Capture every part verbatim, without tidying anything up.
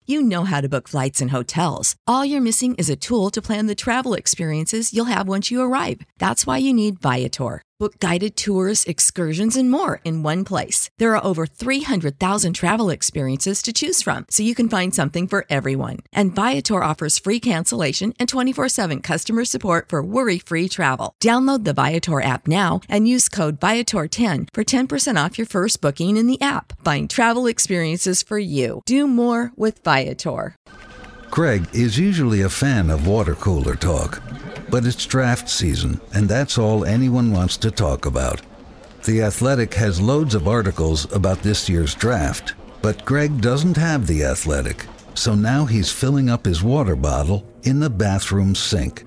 You know how to book flights and hotels. All you're missing is a tool to plan the travel experiences you'll have once you arrive. That's why you need Viator. Book guided tours, excursions, and more in one place. There are over three hundred thousand travel experiences to choose from, so you can find something for everyone. And Viator offers free cancellation and twenty-four seven customer support for worry-free travel. Download the Viator app now and use code Viator ten for ten percent off your first booking in the app. Find travel experiences for you. Do more with Viator. Greg is usually a fan of water cooler talk. But it's draft season, and that's all anyone wants to talk about. The Athletic has loads of articles about this year's draft, but Greg doesn't have The Athletic, so now he's filling up his water bottle in the bathroom sink.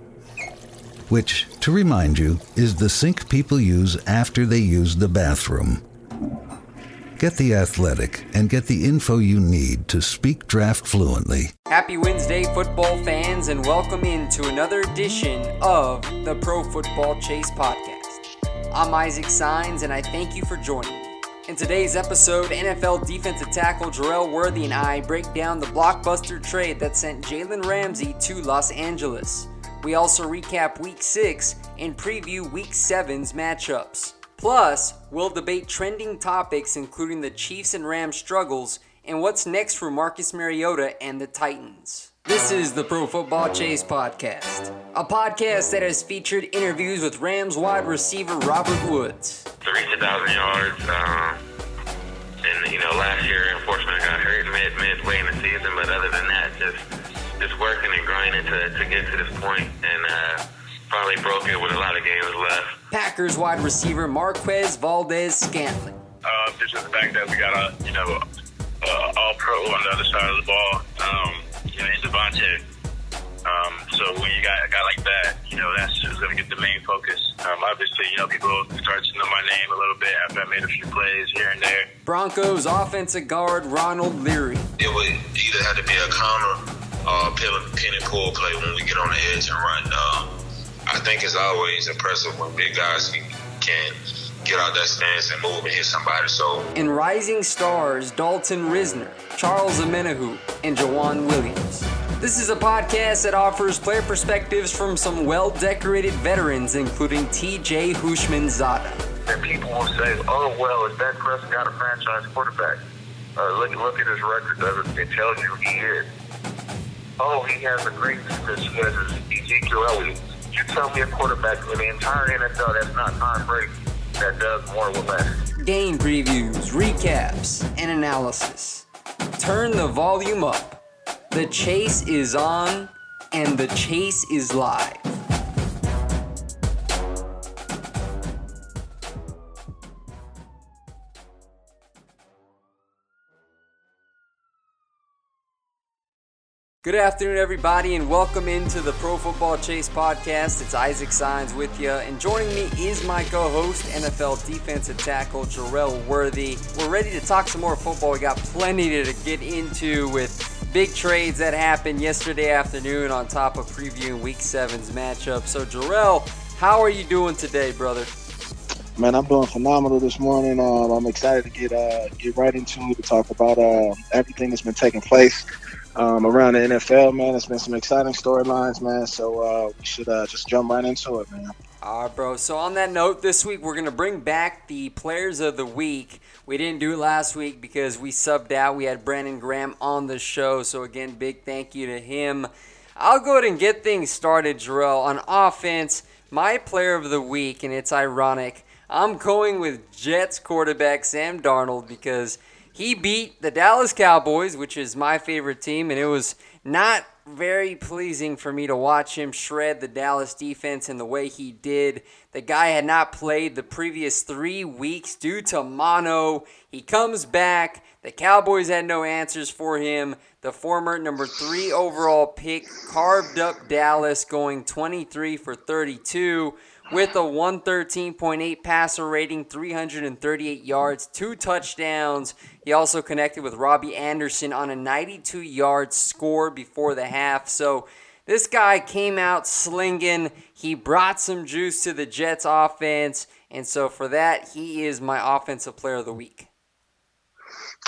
Which, to remind you, is the sink people use after they use the bathroom. Get The Athletic and get the info you need to speak draft fluently. Happy Wednesday, football fans, and welcome into another edition of the Pro Football Chase podcast. I'm Isaac Signs, and I thank you for joining me. In today's episode, N F L defensive tackle Jerel Worthy and I break down the blockbuster trade that sent Jalen Ramsey to Los Angeles. We also recap Week six and preview Week seven's matchups. Plus, we'll debate trending topics including the Chiefs and Rams struggles and what's next for Marcus Mariota and the Titans. This is the Pro Football Chase podcast, a podcast that has featured interviews with Rams wide receiver Robert Woods. To reach a thousand yards, um, and you know, last year unfortunately I got hurt mid midway in the season, but other than that, just just working and grinding to to get to this point, and uh, probably broke it with a lot of games left. Packers wide receiver Marquez Valdes-Scantling. Uh, just the fact that we got a, you know, uh, all pro on the other side of the ball, um, you know, in Devontae. Um, so when you got a guy like that, you know, that's just going to get the main focus. Um, obviously, you know, people start to know my name a little bit after I made a few plays here and there. Broncos offensive guard Ronald Leary. It would either have to be a counter or a pin and pull play when we get on the edge and run. Um, I think it's always impressive when big guys can get out that stance and move and hit somebody. So, and rising stars Dalton Risner, Charles Omenihu, and Jawan Williams. This is a podcast that offers player perspectives from some well-decorated veterans, including T J Houshmandzadeh. And people will say, "Oh well, is Dak Prescott a franchise quarterback? Uh, look, look at his record; doesn't it tells you he is? Oh, he has a great defense. He has Ezekiel Elliott." You tell me a quarterback in the entire N F L that's not Tom Brady that does more with less. Game previews, recaps, and analysis. Turn the volume up. The chase is on, and the chase is live. Good afternoon, everybody, and welcome into the Pro Football Chase podcast. It's Isaac Signs with you, and joining me is my co-host, N F L defensive tackle Jerel Worthy. We're ready to talk some more football. We got plenty to get into with big trades that happened yesterday afternoon on top of previewing Week seven's matchup. So, Jerel, how are you doing today, brother? Man, I'm doing phenomenal this morning. Um, I'm excited to get uh, get right into it to talk about uh, everything that's been taking place Um, around the N F L, man. It's been some exciting storylines, man, so uh, we should uh, just jump right into it, man. All right, bro. So on that note, this week we're going to bring back the Players of the Week. We didn't do it last week because we subbed out. We had Brandon Graham on the show, so again, big thank you to him. I'll go ahead and get things started, Jerel. On offense, my Player of the Week, and it's ironic, I'm going with Jets quarterback Sam Darnold because he beat the Dallas Cowboys, which is my favorite team, and it was not very pleasing for me to watch him shred the Dallas defense in the way he did. The guy had not played the previous three weeks due to mono. He comes back. The Cowboys had no answers for him. The former number three overall pick carved up Dallas, going twenty-three for thirty-two. With a one thirteen point eight passer rating, three hundred thirty-eight yards, two touchdowns. He also connected with Robbie Anderson on a ninety-two yard score before the half. So this guy came out slinging. He brought some juice to the Jets offense. And so for that, he is my offensive player of the week.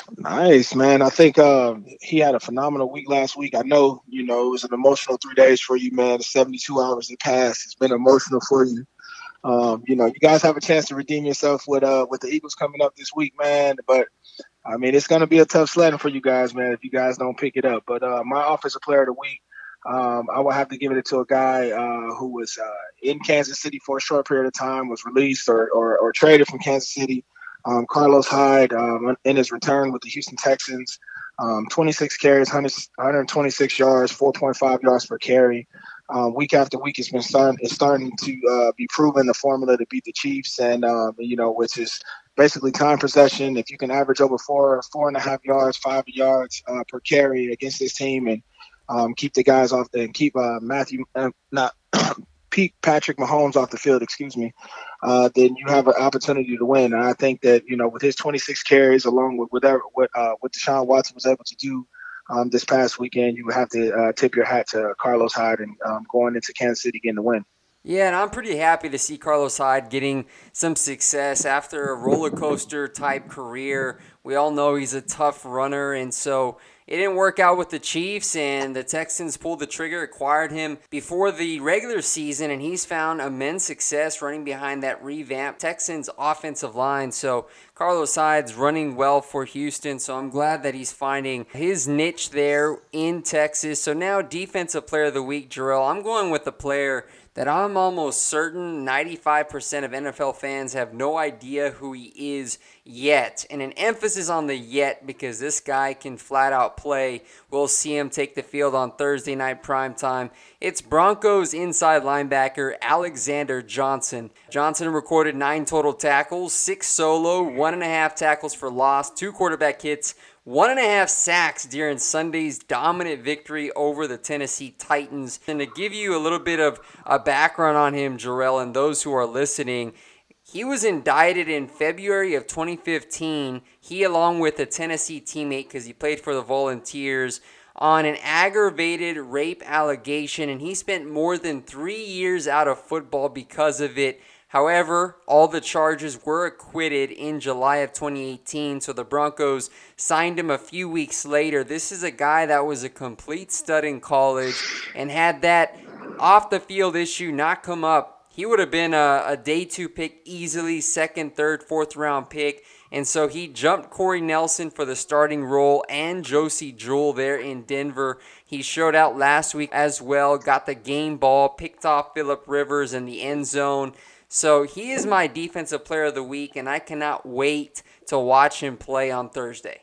Nice, man. I think uh, he had a phenomenal week last week. I know, you know, it was an emotional three days for you, man. The seventy-two hours that passed, it's been emotional for you. Um, you know, you guys have a chance to redeem yourself with uh with the Eagles coming up this week, man. But I mean, it's going to be a tough sledding for you guys, man, if you guys don't pick it up. But uh, my offensive player of the week, um, I will have to give it to a guy uh, who was uh, in Kansas City for a short period of time, was released or or, or traded from Kansas City. Um, Carlos Hyde, um, in his return with the Houston Texans, um, twenty-six carries, one hundred twenty-six yards, four point five yards per carry. Um, week after week, it's been starting. It's starting to uh, be proven the formula to beat the Chiefs, and um, you know, which is basically time possession. If you can average over four, four and a half yards, five yards uh, per carry against this team, and um, keep the guys off and keep uh, Matthew uh, not. Pete Patrick Mahomes off the field, excuse me, uh, then you have an opportunity to win. And I think that, you know, with his twenty-six carries, along with whatever what uh, what Deshaun Watson was able to do um, this past weekend, you would have to uh, tip your hat to Carlos Hyde and um, going into Kansas City getting the win. Yeah, and I'm pretty happy to see Carlos Hyde getting some success after a roller coaster type career. We all know he's a tough runner, and so it didn't work out with the Chiefs, and the Texans pulled the trigger, acquired him before the regular season, and he's found immense success running behind that revamped Texans offensive line. So Carlos Hyde's running well for Houston, so I'm glad that he's finding his niche there in Texas. So now Defensive Player of the Week, Jarrell, I'm going with the player that I'm almost certain ninety-five percent of N F L fans have no idea who he is yet. And an emphasis on the yet because this guy can flat out play. We'll see him take the field on Thursday night primetime. It's Broncos inside linebacker Alexander Johnson. Johnson recorded nine total tackles, six solo, one and a half tackles for loss, two quarterback hits, one and a half sacks during Sunday's dominant victory over the Tennessee Titans. And to give you a little bit of a background on him, Jarrell, and those who are listening, he was indicted in February of twenty fifteen, he along with a Tennessee teammate, because he played for the Volunteers, on an aggravated rape allegation, and he spent more than three years out of football because of it. However, all the charges were acquitted in July of twenty eighteen, so the Broncos signed him a few weeks later. This is a guy that was a complete stud in college, and had that off-the-field issue not come up, he would have been a, a day two pick easily, second, third, fourth round pick. And so he jumped Corey Nelson for the starting role and Josie Jewell there in Denver. He showed out last week as well, got the game ball, picked off Phillip Rivers in the end zone. So he is my Defensive Player of the Week, and I cannot wait to watch him play on Thursday.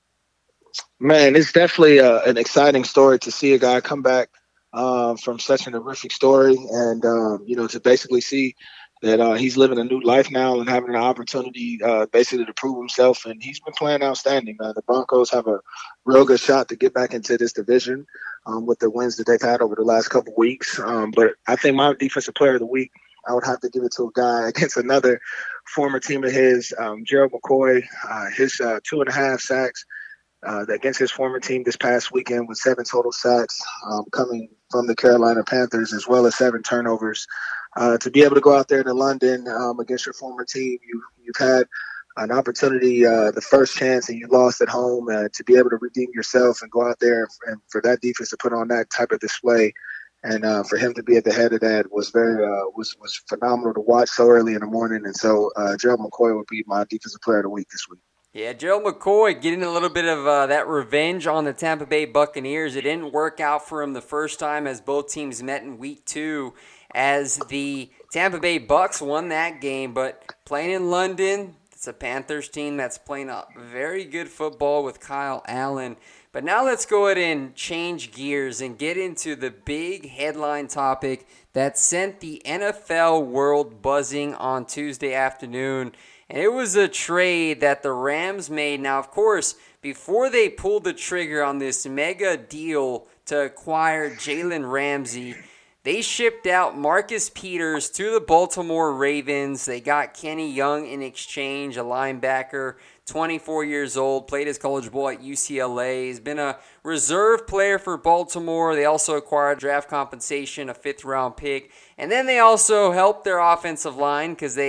Man, it's definitely uh, an exciting story to see a guy come back uh, from such an horrific story, and um, you know, to basically see that uh, he's living a new life now and having an opportunity uh, basically to prove himself. And he's been playing outstanding. Uh, the Broncos have a real good shot to get back into this division um, with the wins that they've had over the last couple of weeks. Um, but I think my Defensive Player of the Week, I would have to give it to a guy against another former team of his, um, Gerald McCoy. Uh, his uh, two and a half sacks uh, against his former team this past weekend with seven total sacks um, coming from the Carolina Panthers, as well as seven turnovers. Uh, to be able to go out there to London um, against your former team, you, you've had an opportunity, uh, the first chance, and you lost at home. Uh, to be able to redeem yourself and go out there and for that defense to put on that type of display, and uh, for him to be at the head of that was very uh, was was phenomenal to watch so early in the morning. And so uh, Gerald McCoy would be my Defensive Player of the Week this week. Yeah, Gerald McCoy getting a little bit of uh, that revenge on the Tampa Bay Buccaneers. It didn't work out for him the first time as both teams met in week two, as the Tampa Bay Bucs won that game. But playing in London, it's a Panthers team that's playing a very good football with Kyle Allen. But now let's go ahead and change gears and get into the big headline topic that sent the N F L world buzzing on Tuesday afternoon. And it was a trade that the Rams made. Now, of course, before they pulled the trigger on this mega deal to acquire Jalen Ramsey, they shipped out Marcus Peters to the Baltimore Ravens. They got Kenny Young in exchange, a linebacker, twenty-four years old, played his college ball at U C L A. He's been a reserve player for Baltimore. They also acquired draft compensation, a fifth-round pick. And then they also helped their offensive line because they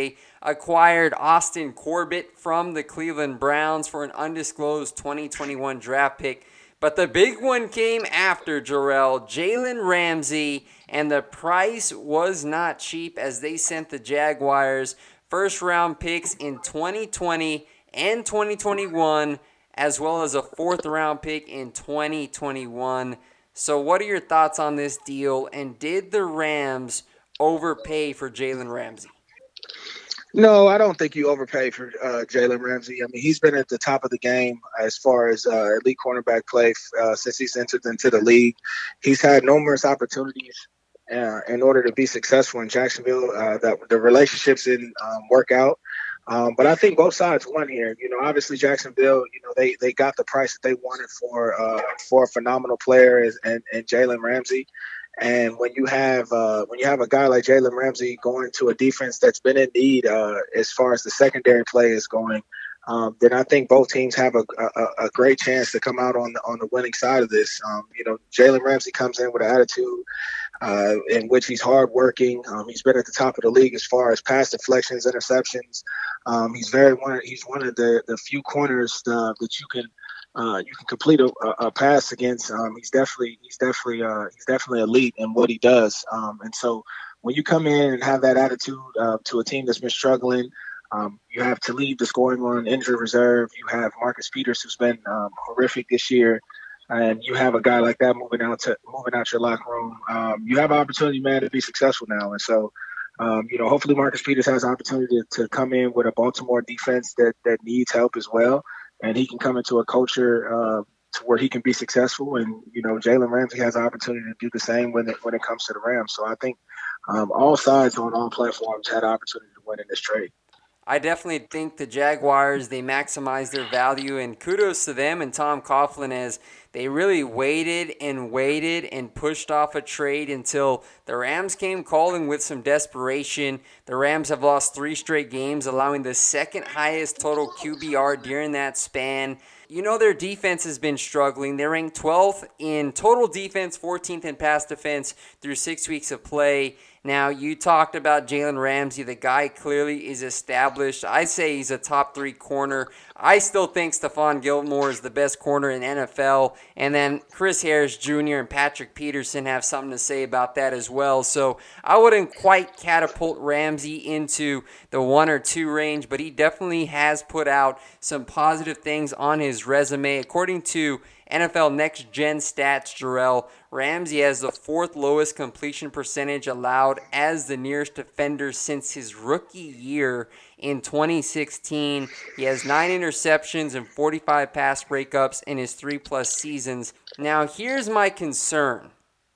acquired Austin Corbett from the Cleveland Browns for an undisclosed twenty twenty-one draft pick. But the big one came after, Jarrell, Jalen Ramsey, and the price was not cheap as they sent the Jaguars first-round picks in twenty twenty and twenty twenty-one, as well as a fourth-round pick in twenty twenty-one. So what are your thoughts on this deal, and did the Rams overpay for Jalen Ramsey? No, I don't think you overpay for uh, Jalen Ramsey. I mean, he's been at the top of the game as far as uh, elite cornerback play uh, since he's entered into the league. He's had numerous opportunities uh, in order to be successful in Jacksonville. Uh, that the relationships didn't um, work out. Um, but I think both sides won here. You know, obviously Jacksonville, you know, they, they got the price that they wanted for uh, for a phenomenal player and, and Jalen Ramsey. And when you have uh, when you have a guy like Jalen Ramsey going to a defense that's been in need uh, as far as the secondary play is going, um, then I think both teams have a, a, a great chance to come out on the on the winning side of this. Um, you know, Jalen Ramsey comes in with an attitude uh, in which he's hardworking. Um, he's been at the top of the league as far as pass deflections, interceptions. Um, he's very one. He's one of the, the few corners uh, that you can. Uh, you can complete a, a pass against. Um, he's definitely he's definitely uh, he's definitely elite in what he does. Um, and so when you come in and have that attitude uh, to a team that's been struggling, um, you have Talib that's going on injury reserve. You have Marcus Peters who's been um, horrific this year, and you have a guy like that moving out to moving out your locker room. Um, you have an opportunity, man, to be successful now. And so. Um, you know, hopefully Marcus Peters has an opportunity to, to come in with a Baltimore defense that, that needs help as well. And he can come into a culture uh, to where he can be successful. And, you know, Jalen Ramsey has an opportunity to do the same when it, when it comes to the Rams. So I think um, all sides on all platforms had an opportunity to win in this trade. I definitely think the Jaguars, they maximize their value, and kudos to them and Tom Coughlin as they really waited and waited and pushed off a trade until the Rams came calling with some desperation. The Rams have lost three straight games, allowing the second highest total Q B R during that span. You know their defense has been struggling. They're ranked twelfth in total defense, fourteenth in pass defense through six weeks of play. Now, you talked about Jalen Ramsey. The guy clearly is established. I say he's a top three corner. I still think Stephon Gilmore is the best corner in the N F L. And then Chris Harris Junior and Patrick Peterson have something to say about that as well. So I wouldn't quite catapult Ramsey into the one or two range, but he definitely has put out some positive things on his resume. According to N F L Next Gen Stats, Jarrell, Ramsey has the fourth lowest completion percentage allowed as the nearest defender since his rookie year in twenty sixteen. He has nine interceptions and forty-five pass breakups in his three-plus seasons. Now, here's my concern.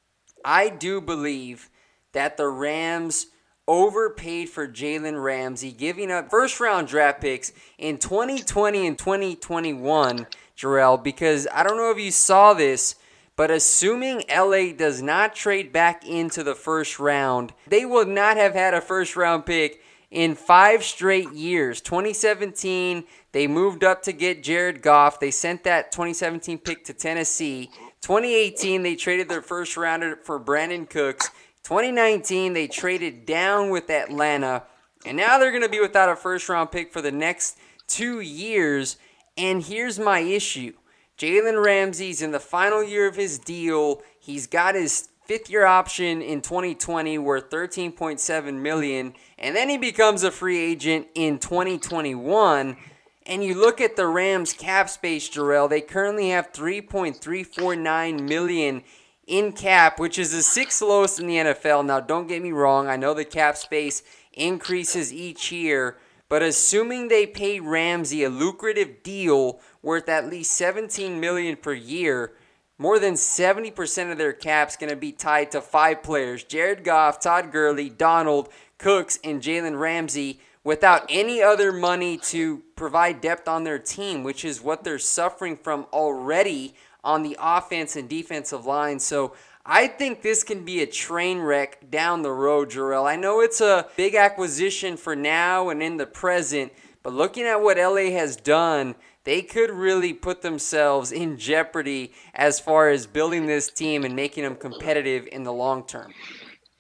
I do believe that the Rams overpaid for Jalen Ramsey, giving up first-round draft picks in twenty twenty and twenty twenty-one, Jarrell, because I don't know if you saw this, but assuming L A does not trade back into the first round, they will not have had a first-round pick in five straight years. twenty seventeen, they moved up to get Jared Goff. They sent that twenty seventeen pick to Tennessee. twenty eighteen, they traded their first rounder for Brandon Cooks. twenty nineteen, they traded down with Atlanta. And now they're going to be without a first-round pick for the next two years. And here's my issue. Jalen Ramsey's in the final year of his deal. He's got his fifth-year option in twenty twenty worth thirteen point seven million dollars. And then he becomes a free agent in twenty twenty-one. And you look at the Rams' cap space, Jarrell. They currently have three point three four nine million dollars in cap, which is the sixth lowest in the N F L. Now, don't get me wrong. I know the cap space increases each year. But assuming they pay Ramsey a lucrative deal worth at least seventeen million dollars per year, more than seventy percent of their cap's going to be tied to five players: Jared Goff, Todd Gurley, Donald, Cooks, and Jalen Ramsey, without any other money to provide depth on their team, which is what they're suffering from already on the offense and defensive line. So I think this can be a train wreck down the road, Jarrell. I know it's a big acquisition for now and in the present, but looking at what L A has done, they could really put themselves in jeopardy as far as building this team and making them competitive in the long term.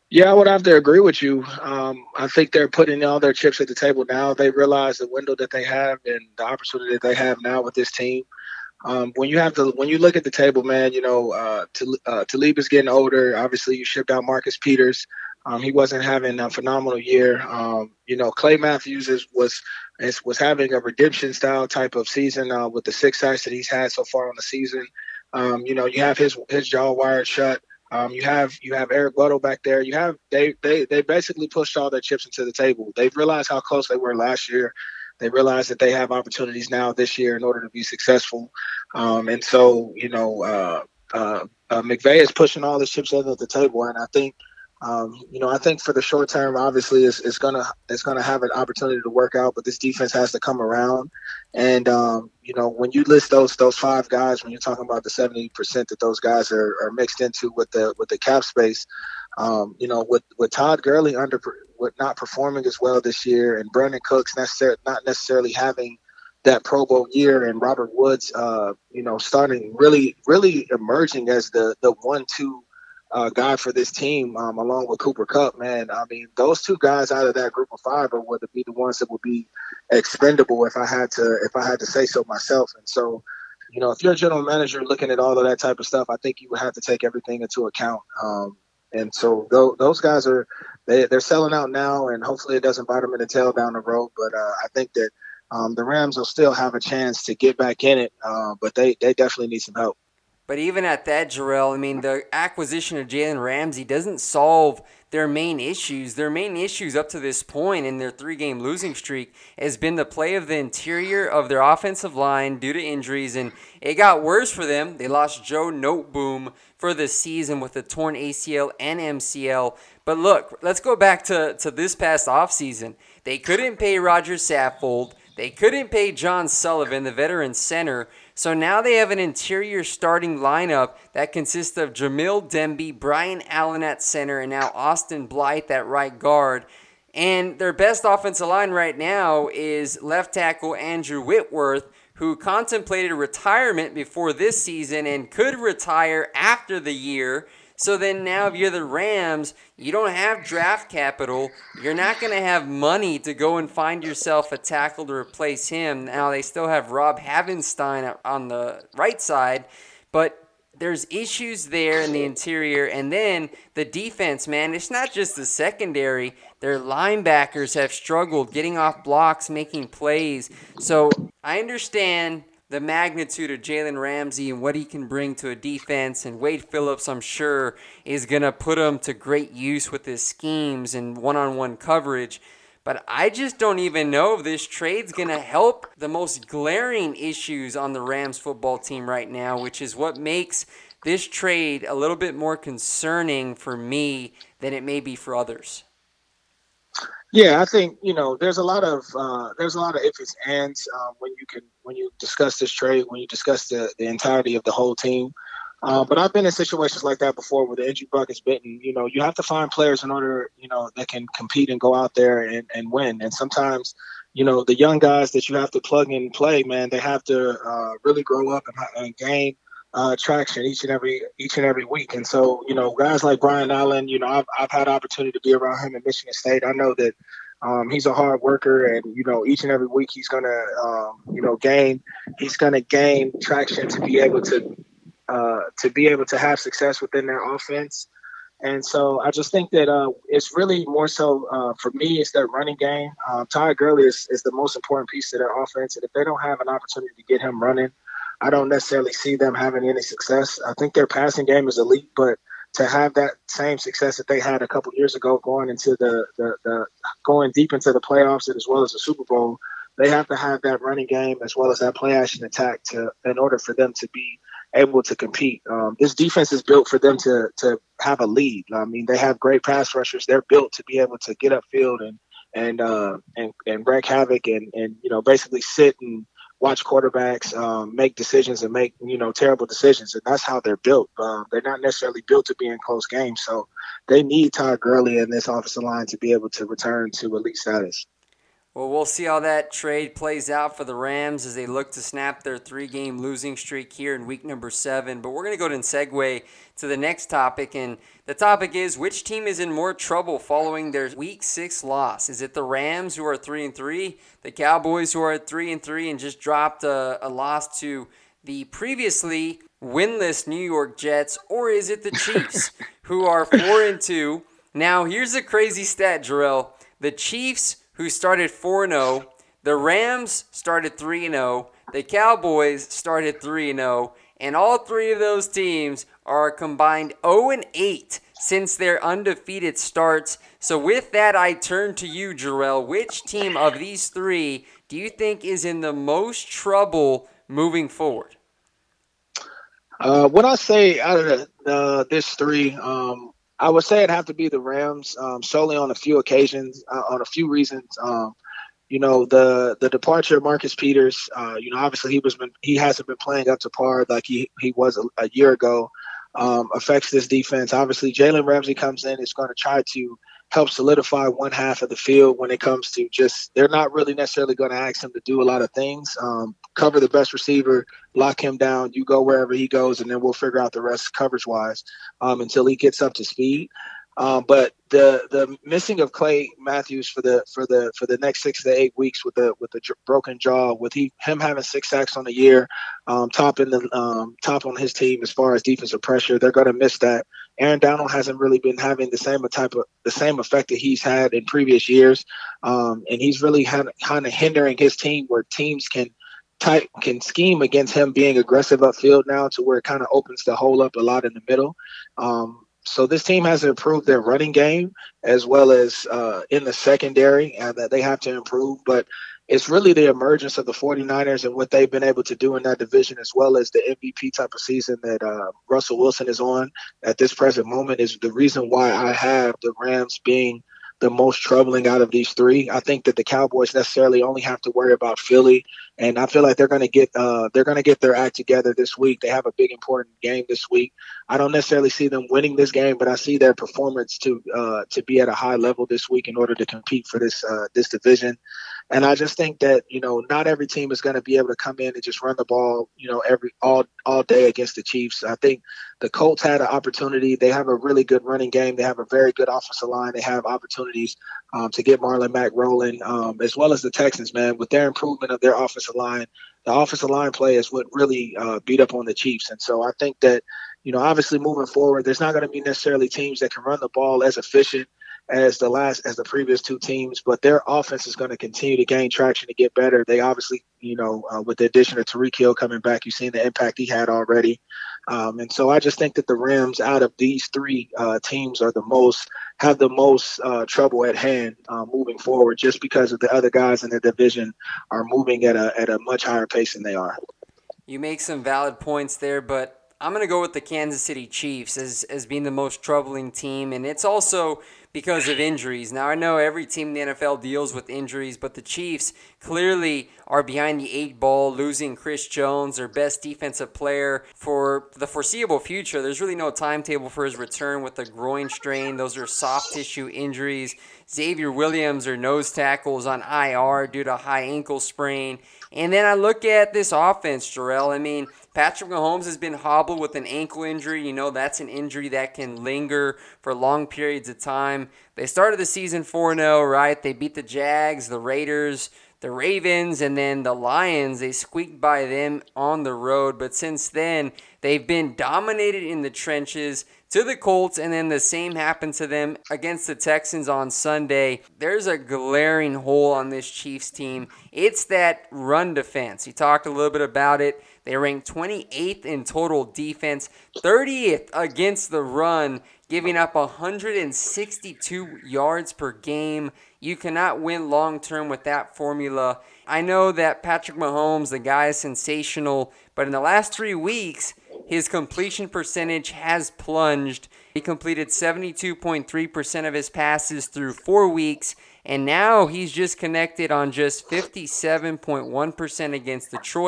Yeah, I would have to agree with you. Um, I think they're putting all their chips at the table now. They realize the window that they have and the opportunity that they have now with this team. Um, when you have to, when you look at the table, man, you know, uh, Tal- uh, Talib is getting older. Obviously, you shipped out Marcus Peters. Um, he wasn't having a phenomenal year. Um, you know, Clay Matthews is, was is, was having a redemption style type of season uh, with the six sacks that he's had so far on the season. Um, you know, you have his his jaw wired shut. Um, you have you have Eric Weddle back there. You have they they they basically pushed all their chips into the table. They've realized how close they were last year. They realize that they have opportunities now this year in order to be successful. Um, and so, you know, uh, uh, uh, McVay is pushing all the chips in at the table, and I think, um, you know, I think for the short term, obviously, it's, it's gonna it's gonna have an opportunity to work out, but this defense has to come around. And um, you know, when you list those those five guys, when you're talking about the seventy percent that those guys are, are mixed into with the with the cap space, um, you know, with with Todd Gurley under with not performing as well this year, and Brandon Cooks necessarily not necessarily having that Pro Bowl year, and Robert Woods, uh, you know, starting really, really emerging as the the one-two uh, guy for this team, um, along with Cooper Kupp. Man, I mean, those two guys out of that group of five are would be the ones that would be expendable if I had to if I had to say so myself. And so, you know, if you're a general manager looking at all of that type of stuff, I think you would have to take everything into account. Um, and so th- those guys are they, they're selling out now, and hopefully it doesn't bite them in the tail down the road. But uh, I think that. Um, the Rams will still have a chance to get back in it, uh, but they, they definitely need some help. But even at that, Jarrell, I mean, the acquisition of Jalen Ramsey doesn't solve their main issues. Their main issues up to this point in their three-game losing streak has been the play of the interior of their offensive line due to injuries, and it got worse for them. They lost Joe Noteboom for the season with a torn A C L and M C L. But look, let's go back to, to this past offseason. They couldn't pay Roger Saffold. They couldn't pay John Sullivan, the veteran center, so now they have an interior starting lineup that consists of Jamil Demby, Brian Allen at center, and now Austin Blythe at right guard. And their best offensive line right now is left tackle Andrew Whitworth, who contemplated retirement before this season and could retire after the year. So then now if you're the Rams, you don't have draft capital. You're not going to have money to go and find yourself a tackle to replace him. Now they still have Rob Havenstein on the right side, but there's issues there in the interior. And then the defense, man, it's not just the secondary. Their linebackers have struggled getting off blocks, making plays. So I understand the magnitude of Jalen Ramsey and what he can bring to a defense. And Wade Phillips, I'm sure, is going to put him to great use with his schemes and one-on-one coverage. But I just don't even know if this trade's going to help the most glaring issues on the Rams football team right now, which is what makes this trade a little bit more concerning for me than it may be for others. Yeah, I think you know there's a lot of uh, there's a lot of ifs and ands um, when you can when you discuss this trade, when you discuss the, the entirety of the whole team. Uh, but I've been in situations like that before where the injury bug is bitten. You know, you have to find players in order you know that can compete and go out there and, and win. And sometimes, you know, the young guys that you have to plug and play, man, they have to uh, really grow up and, and gain uh, traction each and every each and every week. And so, you know, guys like Brian Allen, you know, I've I've had opportunity to be around him in Michigan State. I know that um, he's a hard worker, and you know, each and every week he's gonna, um, you know, gain he's gonna gain traction to be able to uh, to be able to have success within their offense. And so I just think that uh, it's really more so uh, for me, it's that running game. Uh, Todd Gurley is, is the most important piece to their offense. And if they don't have an opportunity to get him running, I don't necessarily see them having any success. I think their passing game is elite, but to have that same success that they had a couple years ago going into the, the, the going deep into the playoffs and as well as the Super Bowl, they have to have that running game as well as that play action attack to in order for them to be able to compete. Um, this defense is built for them to to have a lead. I mean, they have great pass rushers. They're built to be able to get upfield and and uh, and and wreak havoc and and you know basically sit and watch quarterbacks um, make decisions and make you know terrible decisions. And that's how they're built. Um, they're not necessarily built to be in close games. So they need Todd Gurley and this offensive line to be able to return to elite status. Well, we'll see how that trade plays out for the Rams as they look to snap their three-game losing streak here in week number seven. But we're going to go ahead and segue to the next topic, and the topic is, which team is in more trouble following their week six loss? Is it the Rams, who are three and three, the Cowboys, who are at three and three and just dropped a, a loss to the previously winless New York Jets, or is it the Chiefs, who are four and two? Now, here's a crazy stat, Jarrell. The Chiefs, who started four and oh, the Rams started three and oh, the Cowboys started three and oh, and all three of those teams are combined oh and eight since their undefeated starts. So with that, I turn to you, Jarrell. Which team of these three do you think is in the most trouble moving forward? Uh, when I say out of the, uh, this three, um, I would say it'd have to be the Rams, um, solely on a few occasions, uh, on a few reasons. Um, you know, the the departure of Marcus Peters. Uh, you know, obviously he was been, he hasn't been playing up to par like he he was a, a year ago. Um, affects this defense. Obviously, Jalen Ramsey comes in. Is going to try to help solidify one half of the field when it comes to just, they're not really necessarily going to ask him to do a lot of things. Um, cover the best receiver, lock him down, you go wherever he goes, and then we'll figure out the rest coverage-wise um, until he gets up to speed. Um, but the the missing of Clay Matthews for the for the for the next six to eight weeks with the with the broken jaw, with he him having six sacks on the year, um, top in the um, top on his team as far as defensive pressure, they're going to miss that. Aaron Donald hasn't really been having the same type of the same effect that he's had in previous years, um, and he's really kind of hindering his team where teams can. Type, can scheme against him being aggressive upfield now to where it kind of opens the hole up a lot in the middle. Um, so this team has to improve their running game as well as uh, in the secondary, and that they have to improve. But it's really the emergence of the 49ers and what they've been able to do in that division, as well as the M V P type of season that uh, Russell Wilson is on at this present moment, is the reason why I have the Rams being the most troubling out of these three. I think that the Cowboys necessarily only have to worry about Philly, and I feel like they're going to get uh, they're going to get their act together this week. They have a big important game this week. I don't necessarily see them winning this game, but I see their performance to uh, to be at a high level this week in order to compete for this uh, this division. And I just think that, you know, not every team is going to be able to come in and just run the ball, you know, every all all day against the Chiefs. I think the Colts had an opportunity. They have a really good running game. They have a very good offensive line. They have opportunities um, to get Marlon Mack rolling, um, as well as the Texans, man, with their improvement of their offensive line. The offensive line play is what really uh, beat up on the Chiefs. And so I think that, you know, obviously moving forward, there's not going to be necessarily teams that can run the ball as efficient as the last as the previous two teams, but their offense is going to continue to gain traction to get better. They obviously, you know, uh, with the addition of Tyreek Hill coming back, you've seen the impact he had already. Um, and so I just think that the Rams, out of these three uh, teams, are the most have the most uh, trouble at hand uh, moving forward, just because of the other guys in the division are moving at a at a much higher pace than they are. You make some valid points there, but I'm going to go with the Kansas City Chiefs as, as being the most troubling team, and it's also because of injuries. Now, I know every team in the N F L deals with injuries, but the Chiefs clearly are behind the eight ball, losing Chris Jones, their best defensive player, for the foreseeable future. There's really no timetable for his return with the groin strain. Those are soft tissue injuries. Xavier Williams, their nose tackle, is on I R due to a high ankle sprain. And then I look at this offense, Jarrell. I mean, Patrick Mahomes has been hobbled with an ankle injury. You know, that's an injury that can linger for long periods of time. They started the season four and oh, right? They beat the Jags, the Raiders, the Ravens, and then the Lions. They squeaked by them on the road. But since then, they've been dominated in the trenches to the Colts, and then the same happened to them against the Texans on Sunday. There's a glaring hole on this Chiefs team. It's that run defense. You talked a little bit about it. They ranked twenty-eighth in total defense, thirtieth against the run, giving up one hundred sixty-two yards per game. You cannot win long-term with that formula. I know that Patrick Mahomes, the guy, is sensational, but in the last three weeks, his completion percentage has plunged. He completed seventy-two point three percent of his passes through four weeks, and now he's just connected on just fifty-seven point one percent against Detroit,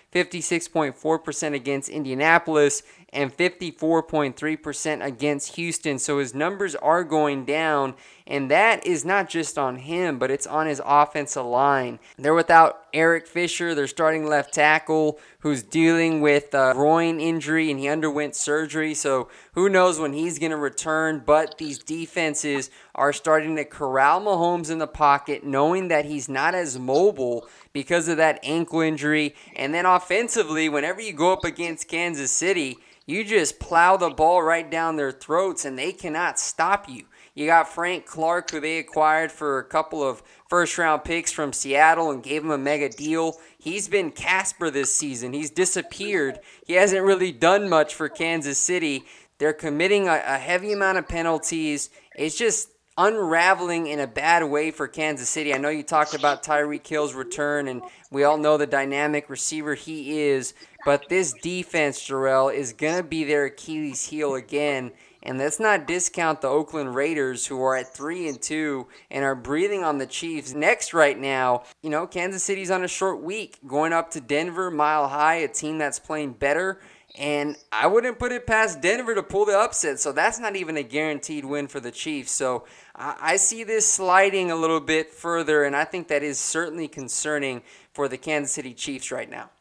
fifty-six point four percent against Indianapolis, and fifty-four point three percent against Houston. So his numbers are going down, and that is not just on him, but it's on his offensive line. They're without Eric Fisher, their starting left tackle, who's dealing with a groin injury, and he underwent surgery, so who knows when he's going to return. But these defenses are starting to corral Mahomes in the pocket, knowing that he's not as mobile because of that ankle injury. And then offensively, whenever you go up against Kansas City, you just plow the ball right down their throats, and they cannot stop you. You got Frank Clark, who they acquired for a couple of first-round picks from Seattle and gave him a mega deal. He's been Casper this season. He's disappeared. He hasn't really done much for Kansas City. They're committing a, a heavy amount of penalties. It's just unraveling in a bad way for Kansas City. I know you talked about Tyreek Hill's return, and we all know the dynamic receiver he is, but this defense, Jarrell, is going to be their Achilles heel again. And let's not discount the Oakland Raiders, who are at three and two and are breathing on the Chiefs. Next right now, you know, Kansas City's on a short week, going up to Denver, Mile High, a team that's playing better. And I wouldn't put it past Denver to pull the upset, so that's not even a guaranteed win for the Chiefs. So I, I see this sliding a little bit further, and I think that is certainly concerning for the Kansas City Chiefs right now.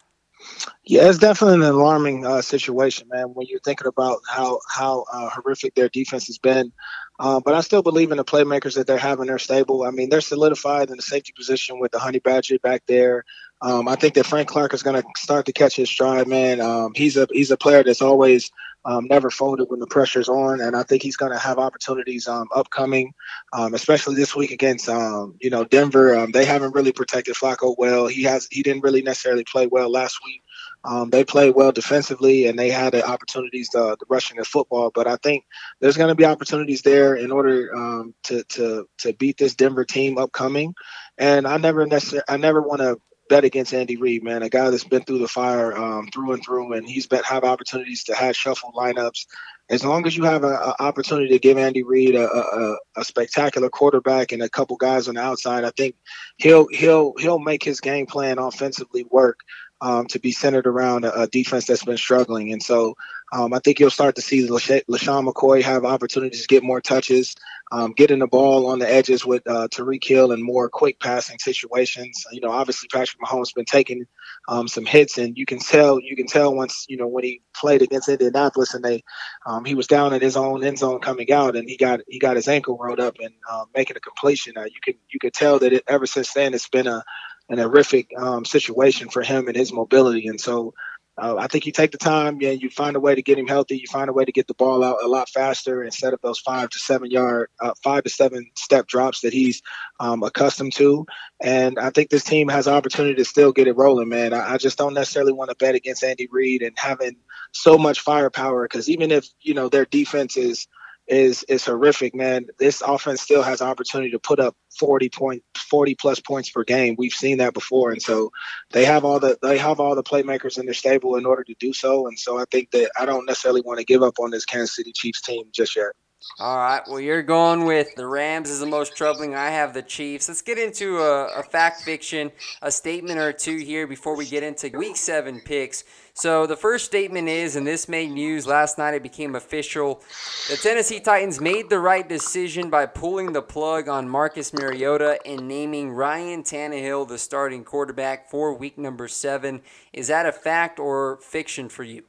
Yeah, it's definitely an alarming uh, situation, man, when you're thinking about how how uh, horrific their defense has been. Uh, but I still believe in the playmakers that they're having. They're stable. I mean, they're solidified in the safety position with the Honey Badger back there. Um, I think that Frank Clark is going to start to catch his stride, man. Um, he's a he's a player that's always um, never folded when the pressure's on, and I think he's going to have opportunities um, upcoming, um, especially this week against um, you know Denver. Um, they haven't really protected Flacco well. He has he didn't really necessarily play well last week. Um, they played well defensively, and they had the opportunities to, to rushing the football. But I think there's going to be opportunities there in order um, to to to beat this Denver team upcoming. And I never necessarily I never want to bet against Andy Reid, man, a guy that's been through the fire um, through and through, and he's been have opportunities to have shuffle lineups. As long as you have an opportunity to give Andy Reid a, a, a spectacular quarterback and a couple guys on the outside, I think he'll he'll he'll make his game plan offensively work. Um, to be centered around a, a defense that's been struggling. And so um, I think you'll start to see LaShawn McCoy have opportunities to get more touches, um, getting the ball on the edges with uh, Tyreek Hill and more quick passing situations. You know, obviously Patrick Mahomes has been taking um, some hits, and you can tell you can tell once, you know, when he played against Indianapolis and they um, he was down in his own end zone coming out, and he got he got his ankle rolled up and uh, making a completion. Uh, you could you could tell that it, ever since then it's been a an horrific um, situation for him and his mobility. And so uh, I think you take the time, yeah, you find a way to get him healthy. You find a way to get the ball out a lot faster instead of those five to seven yard, uh, five to seven step drops that he's um, accustomed to. And I think this team has an opportunity to still get it rolling, man. I, I just don't necessarily want to bet against Andy Reid and having so much firepower, because even if, you know, their defense is, is is horrific, man, this offense still has an opportunity to put up forty point forty plus points per game. We've seen that before, and so they have all the they have all the playmakers in their stable in order to do so. And so I think that I don't necessarily want to give up on this Kansas City Chiefs team just yet. All right, well, you're going with the Rams is the most troubling. I have the Chiefs. Let's get into a, a fact fiction, a statement or two here before we get into week seven picks. So the first statement is, and this made news last night, it became official, the Tennessee Titans made the right decision by pulling the plug on Marcus Mariota and naming Ryan Tannehill the starting quarterback for week number seven. Is that a fact or fiction for you?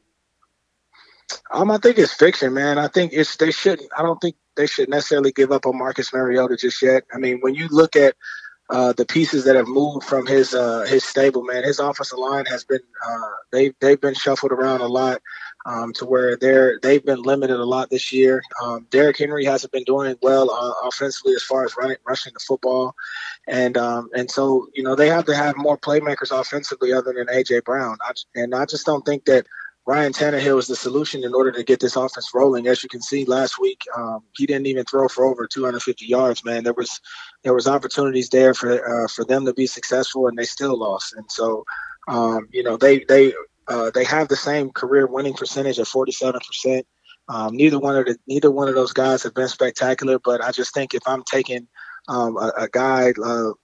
Um, I think it's fiction, man. I think it's they shouldn't. I don't think they should necessarily give up on Marcus Mariota just yet. I mean, when you look at uh, the pieces that have moved from his uh, his stable, man, his offensive line has been uh, they they've been shuffled around a lot um, to where they're they've been limited a lot this year. Um, Derrick Henry hasn't been doing well uh, offensively as far as running rushing the football, and um, and so you know they have to have more playmakers offensively other than A J Brown. I, and I just don't think that Ryan Tannehill is the solution in order to get this offense rolling. As you can see last week, um, he didn't even throw for over two hundred fifty yards, man. There was there was opportunities there for uh, for them to be successful, and they still lost. And so, um, you know, they they uh, they have the same career winning percentage of forty-seven percent. Um, neither one of the neither one of those guys have been spectacular, but I just think if I'm taking um, a, a guy uh,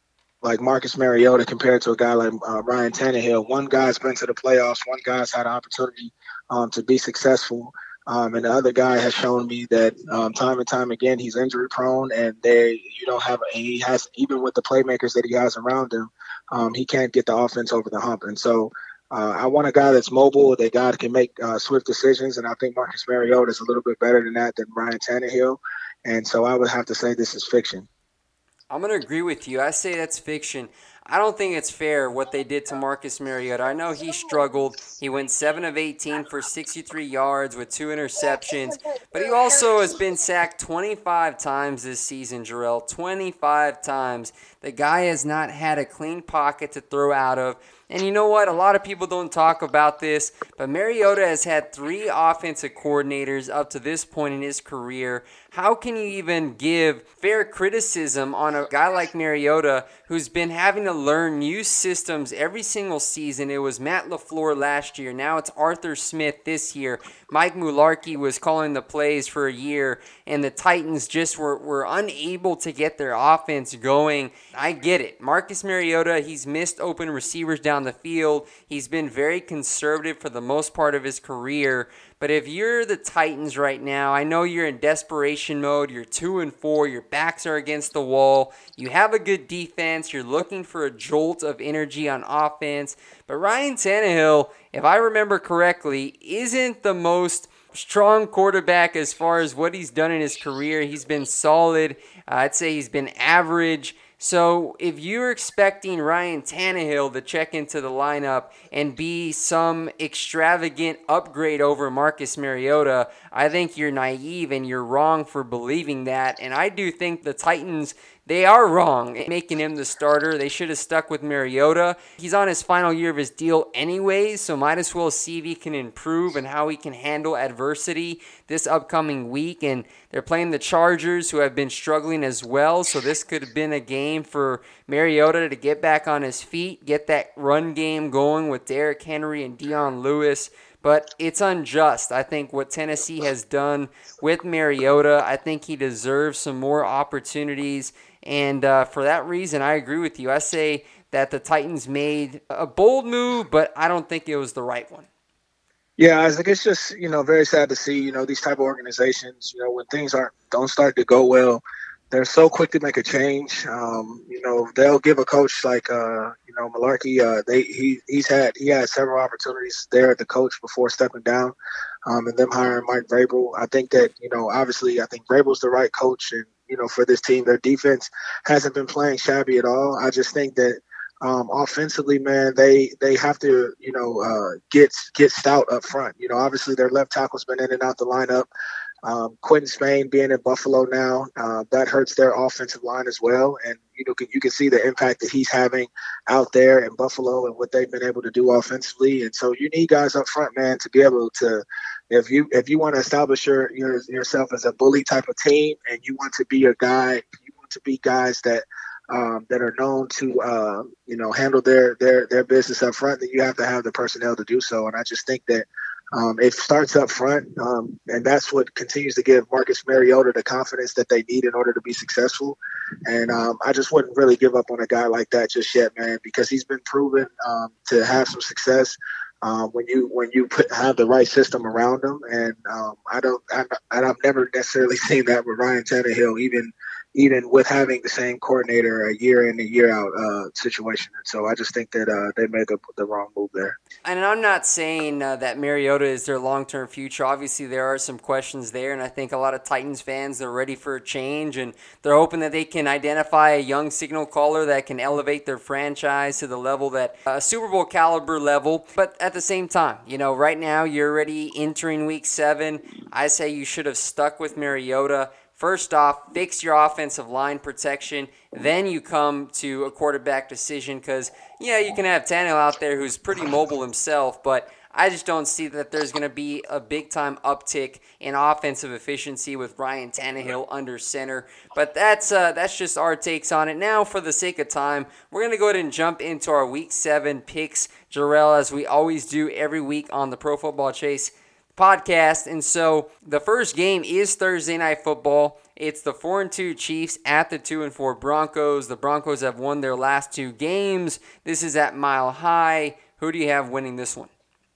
like Marcus Mariota compared to a guy like uh, Ryan Tannehill. One guy's been to the playoffs. One guy's had an opportunity um, to be successful. Um, and the other guy has shown me that um, time and time again, he's injury prone, and they, you don't have, he has, even with the playmakers that he has around him, um, he can't get the offense over the hump. And so uh, I want a guy that's mobile, that guy that can make uh, swift decisions. And I think Marcus Mariota is a little bit better than that than Ryan Tannehill. And so I would have to say this is fiction. I'm going to agree with you. I say that's fiction. I don't think it's fair what they did to Marcus Mariota. I know he struggled. He went seven of eighteen for sixty-three yards with two interceptions. But he also has been sacked twenty-five times this season, Jarrell. twenty-five times. The guy has not had a clean pocket to throw out of. And you know what? A lot of people don't talk about this, but Mariota has had three offensive coordinators up to this point in his career. How can you even give fair criticism on a guy like Mariota who's been having to learn new systems every single season? It was Matt LaFleur last year. Now it's Arthur Smith this year. Mike Mularkey was calling the plays for a year, and the Titans just were, were unable to get their offense going. I get it. Marcus Mariota, he's missed open receivers down the field. He's been very conservative for the most part of his career. But if you're the Titans right now, I know you're in desperation mode. You're two and four. Your backs are against the wall. You have a good defense. You're looking for a jolt of energy on offense. But Ryan Tannehill, if I remember correctly, isn't the most strong quarterback as far as what he's done in his career. He's been solid. Uh, I'd say he's been average. So if you're expecting Ryan Tannehill to check into the lineup and be some extravagant upgrade over Marcus Mariota, I think you're naive and you're wrong for believing that. And I do think the Titans, they are wrong in making him the starter. They should have stuck with Mariota. He's on his final year of his deal anyways, so might as well see if he can improve and how he can handle adversity this upcoming week. And they're playing the Chargers, who have been struggling as well, so this could have been a game for Mariota to get back on his feet, get that run game going with Derrick Henry and Dion Lewis. But it's unjust. I think what Tennessee has done with Mariota, I think he deserves some more opportunities. And uh, for that reason, I agree with you. I say that the Titans made a bold move, but I don't think it was the right one. Yeah, Isaac, it's just, you know, very sad to see, you know, these type of organizations, you know, when things aren't don't start to go well, they're so quick to make a change. Um, you know, they'll give a coach like, uh, you know, Mularkey, uh, they he he's had he had several opportunities there at the coach before stepping down, um, and them hiring Mike Vrabel. I think that, you know, obviously, I think Vrabel's the right coach, and you know, for this team, their defense hasn't been playing shabby at all. I just think that um, offensively, man, they they have to, you know, uh, get get stout up front. You know, obviously their left tackle's been in and out the lineup. Um, Quentin Spain being in Buffalo now, uh, that hurts their offensive line as well. And, you know, you can see the impact that he's having out there in Buffalo and what they've been able to do offensively. And so you need guys up front, man, to be able to, if you if you want to establish your, your yourself as a bully type of team, and you want to be a guy, you want to be guys that um, that are known to, uh, you know, handle their, their, their business up front, then you have to have the personnel to do so. And I just think that, Um, it starts up front, um, and that's what continues to give Marcus Mariota the confidence that they need in order to be successful. And um, I just wouldn't really give up on a guy like that just yet, man, because he's been proven um, to have some success um, when you when you put, have the right system around him. And um, I don't, I, I've never necessarily seen that with Ryan Tannehill, even even with having the same coordinator a year in and year out uh, situation. And so I just think that uh, they made the, the wrong move there. And I'm not saying uh, that Mariota is their long-term future. Obviously, there are some questions there, and I think a lot of Titans fans are ready for a change, and they're hoping that they can identify a young signal caller that can elevate their franchise to the level that a uh, Super Bowl caliber level. But at the same time, you know, right now you're already entering week seven. I say you should have stuck with Mariota. First off, fix your offensive line protection. Then you come to a quarterback decision because, yeah, you can have Tannehill out there who's pretty mobile himself, but I just don't see that there's going to be a big-time uptick in offensive efficiency with Ryan Tannehill under center. But that's uh, that's just our takes on it. Now, for the sake of time, we're going to go ahead and jump into our Week seven picks, Jarrell, as we always do every week on the Pro Football Chase. podcast. And so the first game is Thursday Night Football. It's the four and two Chiefs at the two and four Broncos. The Broncos have won their last two games. This is at Mile High. Who do you have winning this one?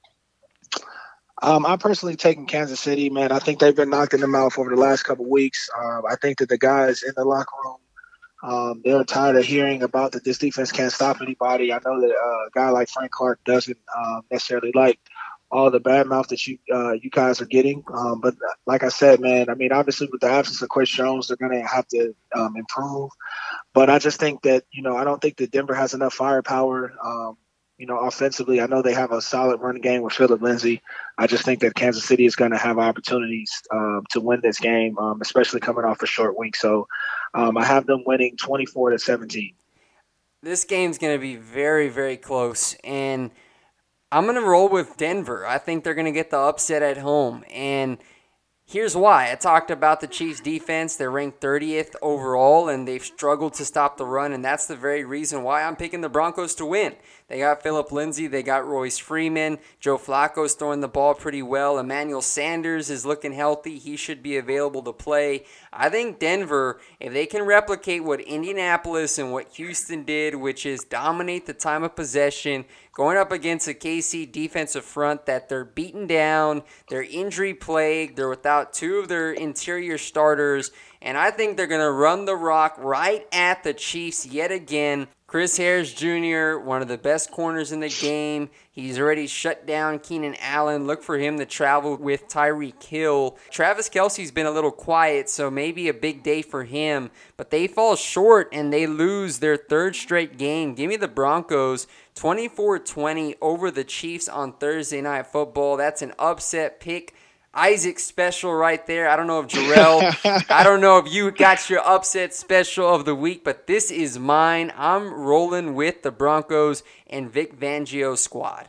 Um, I'm personally taking Kansas City, man. I think they've been knocked in the mouth over the last couple of weeks. Um, I think that the guys in the locker room, um, they're tired of hearing about that this defense can't stop anybody. I know that uh, a guy like Frank Clark doesn't um, necessarily like all the bad mouth that you uh, you guys are getting. Um, but like I said, man, I mean, obviously with the absence of Chris Jones, they're going to have to um, improve. But I just think that, you know, I don't think that Denver has enough firepower, um, you know, offensively. I know they have a solid run game with Phillip Lindsay. I just think that Kansas City is going to have opportunities um, to win this game, um, especially coming off a short week. So um, I have them winning twenty-four to seventeen. This game's going to be very, very close. And I'm going to roll with Denver. I think they're going to get the upset at home. And here's why. I talked about the Chiefs' defense. They're ranked thirtieth overall, and they've struggled to stop the run, and that's the very reason why I'm picking the Broncos to win. They got Phillip Lindsay. They got Royce Freeman. Joe Flacco's throwing the ball pretty well. Emmanuel Sanders is looking healthy. He should be available to play. I think Denver, if they can replicate what Indianapolis and what Houston did, which is dominate the time of possession, going up against a K C defensive front that they're beaten down, they're injury-plagued, they're without two of their interior starters, and I think they're going to run the rock right at the Chiefs yet again. Chris Harris Junior, one of the best corners in the game. He's already shut down Keenan Allen. Look for him to travel with Tyreek Hill. Travis Kelce's been a little quiet, so maybe a big day for him. But they fall short and they lose their third straight game. Give me the Broncos twenty-four twenty over the Chiefs on Thursday Night Football. That's an upset pick. Isaac special right there. I don't know if Jarrell, I don't know if you got your upset special of the week, but this is mine. I'm rolling with the Broncos and Vic Fangio's squad.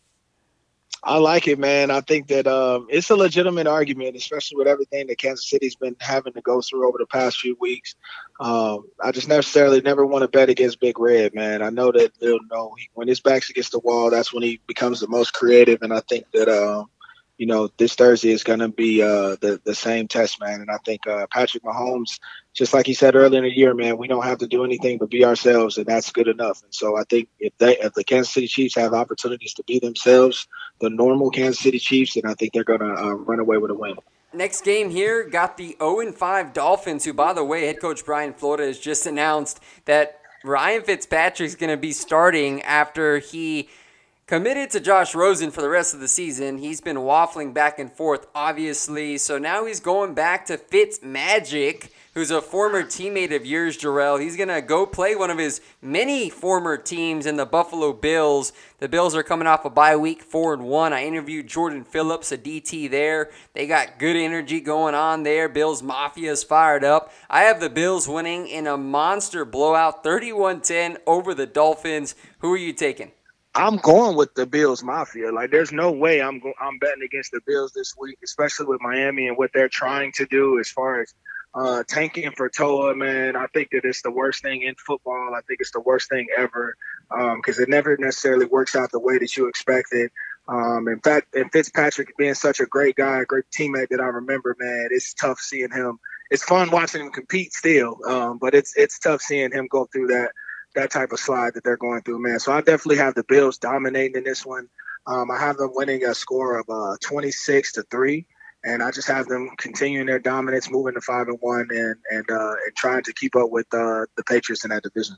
I like it, man. I think that um, it's a legitimate argument, especially with everything that Kansas City's been having to go through over the past few weeks. Um, I just necessarily never want to bet against Big Red, man. I know that he'll know he, when his back's against the wall, that's when he becomes the most creative, and I think that um, – you know, this Thursday is going to be uh, the, the same test, man. And I think uh, Patrick Mahomes, just like he said earlier in the year, man, we don't have to do anything but be ourselves, and that's good enough. And so I think if they, if the Kansas City Chiefs have opportunities to be themselves, the normal Kansas City Chiefs, then I think they're going to uh, run away with a win. Next game here, got the oh and five Dolphins, who, by the way, head coach Brian Flores has just announced that Ryan Fitzpatrick's going to be starting after he committed to Josh Rosen for the rest of the season. He's been waffling back and forth, obviously. So now he's going back to Fitzmagic, who's a former teammate of yours, Jarrell. He's going to go play one of his many former teams in the Buffalo Bills. The Bills are coming off a bye week, four and one. I interviewed Jordan Phillips, a D T there. They got good energy going on there. Bills Mafia is fired up. I have the Bills winning in a monster blowout, thirty-one ten over the Dolphins. Who are you taking? I'm going with the Bills Mafia. Like, there's no way I'm go- I'm betting against the Bills this week, especially with Miami and what they're trying to do as far as uh, tanking for Toa, man. I think that it's the worst thing in football. I think it's the worst thing ever because um, it never necessarily works out the way that you expected. Um, in fact, and Fitzpatrick being such a great guy, a great teammate that I remember, man, it's tough seeing him. It's fun watching him compete still, um, but it's it's tough seeing him go through that. that type of slide that they're going through, man. So I definitely have the Bills dominating in this one. Um, I have them winning a score of uh, twenty-six to three, and I just have them continuing their dominance, moving to five and one, and and uh, and trying to keep up with uh, the Patriots in that division.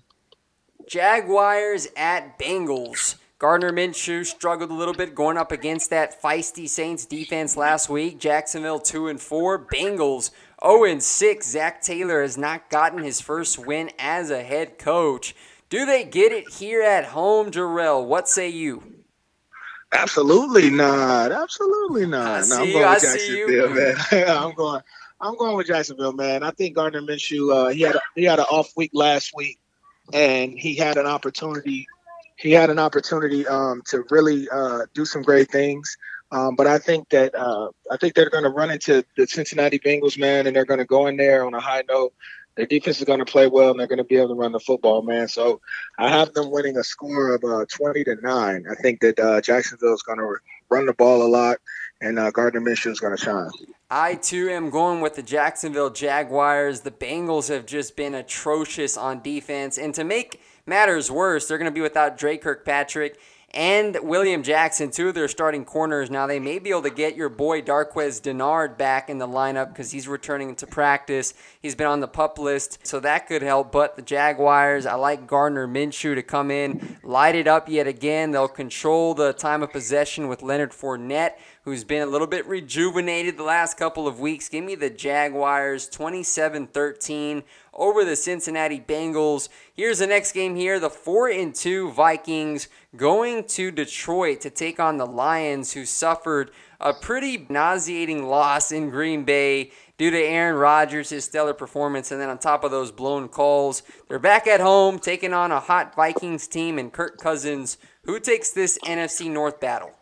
Jaguars at Bengals. Gardner Minshew struggled a little bit going up against that feisty Saints defense last week. Jacksonville two and four. Bengals oh and six. Zach Taylor has not gotten his first win as a head coach. Do they get it here at home, Jarrell? What say you? Absolutely not. Absolutely not. I no, see I'm you. going I with see Jacksonville, you. man. I'm going. I'm going with Jacksonville, man. I think Gardner Minshew. Uh, he had a, he had an off week last week, and he had an opportunity. He had an opportunity um, to really uh, do some great things. Um, but I think that uh, I think they're going to run into the Cincinnati Bengals, man, and they're going to go in there on a high note. Their defense is going to play well, and they're going to be able to run the football, man. So I have them winning a score of uh, twenty to nine. I think that uh, Jacksonville is going to run the ball a lot, and uh, Gardner Minshew is going to shine. I, too, am going with the Jacksonville Jaguars. The Bengals have just been atrocious on defense. And to make matters worse, they're going to be without Drake Kirkpatrick and William Jackson, two of their starting corners. Now, they may be able to get your boy Darqueze Dennard back in the lineup because he's returning to practice. He's been on the PUP list, so that could help. But the Jaguars, I like Gardner Minshew to come in, light it up yet again. They'll control the time of possession with Leonard Fournette, who's been a little bit rejuvenated the last couple of weeks. Give me the Jaguars twenty-seven thirteen over the Cincinnati Bengals. Here's the next game here. The four and two Vikings going to Detroit to take on the Lions, who suffered a pretty nauseating loss in Green Bay due to Aaron Rodgers, his stellar performance, and then on top of those blown calls. They're back at home taking on a hot Vikings team and Kirk Cousins. Who takes this N F C North battle?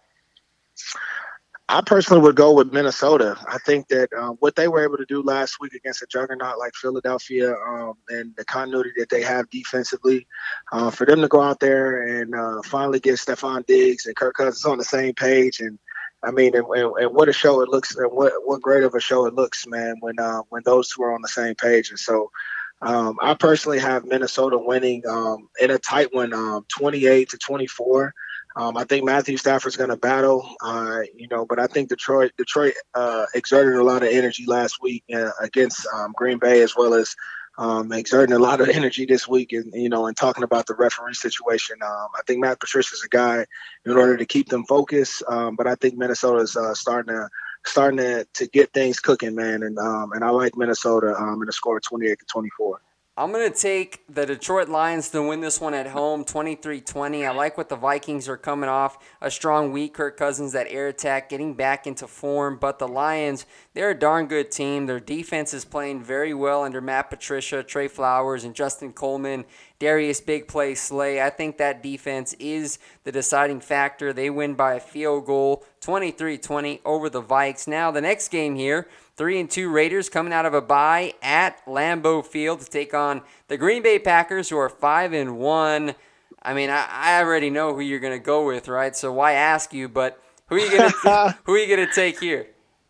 I personally would go with Minnesota. I think that uh, what they were able to do last week against a juggernaut like Philadelphia um, and the continuity that they have defensively, uh, for them to go out there and uh, finally get Stephon Diggs and Kirk Cousins on the same page. And, I mean, and, and, and what a show it looks and what, what great of a show it looks, man, when uh, when those two are on the same page. And so um, I personally have Minnesota winning um, in a tight one, um, twenty-eight to twenty-four. Um, I think Matthew Stafford's going to battle, uh, you know, but I think Detroit Detroit uh, exerted a lot of energy last week uh, against um, Green Bay, as well as um, exerting a lot of energy this week, and you know, and talking about the referee situation. Um, I think Matt Patricia's a guy in order to keep them focused, um, but I think Minnesota's uh, starting to starting to, to get things cooking, man, and um, and I like Minnesota um, in a score of twenty-eight to twenty-four. I'm going to take the Detroit Lions to win this one at home, twenty-three twenty. I like what the Vikings are coming off. A strong week, Kirk Cousins, that air attack, getting back into form. But the Lions, they're a darn good team. Their defense is playing very well under Matt Patricia, Trey Flowers, and Justin Coleman, Darius Big Play Slay. I think that defense is the deciding factor. They win by a field goal, twenty-three twenty over the Vikes. Now, the next game here, Three and two Raiders coming out of a bye at Lambeau Field to take on the Green Bay Packers, who are five and one. I mean, I, I already know who you're going to go with, right? So why ask you? But who are you going to who are you going to take here?